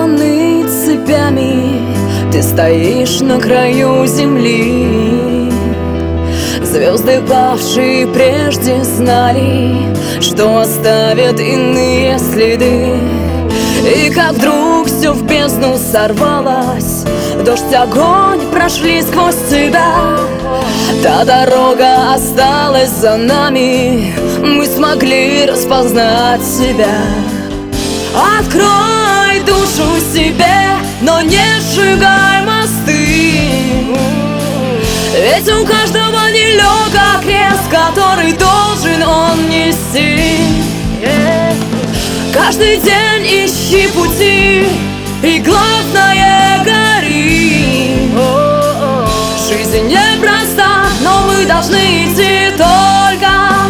скованный цепями, ты стоишь на краю земли. Звезды, павшие прежде, знали, что оставят иные следы. И как вдруг все в бездну сорвалось, дождь, огонь прошли сквозь тебя. Та дорога осталась за нами, мы смогли распознать себя. Открой душу себе, но не сжигай мосты, ведь у каждого нелегок крест, который должен он нести. Каждый день ищи пути, и главное гори. Жизнь непроста, но мы должны идти только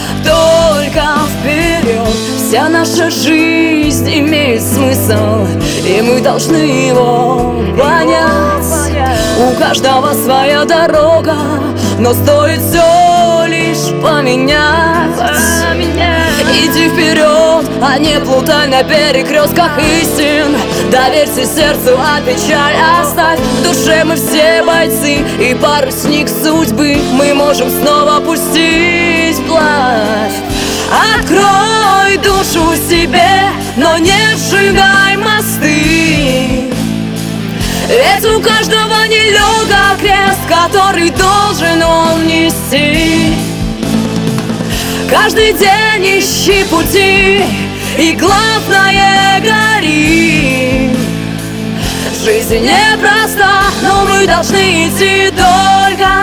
вперед. Вся наша жизнь имеет смысл, и мы должны его понять. У каждого своя дорога, но стоит все лишь поменять. Иди вперед, а не плутай на перекрестках истин. Доверься сердцу, а печаль оставь. В душе мы все бойцы, и парусник судьбы мы можем снова пустить вплавь. Открой душу себе, но не сжигай мосты, ведь у каждого нелегок крест, который должен он нести. Каждый день ищи пути, и главное гори. Жизнь непроста, но мы должны идти только.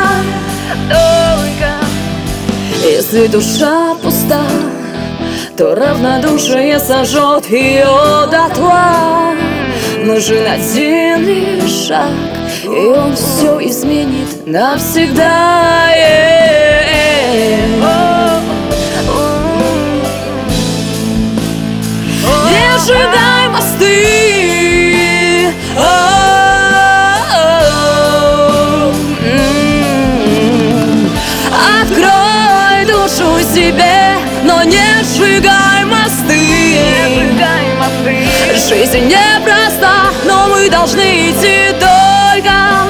Если душа пуста, то равнодушие сожжет ее дотла. Нужен один лишь шаг, и он все изменит навсегда. Не сжигай мосты, открой душу себе, но не сжигай мосты. Жизнь непроста, но мы должны идти только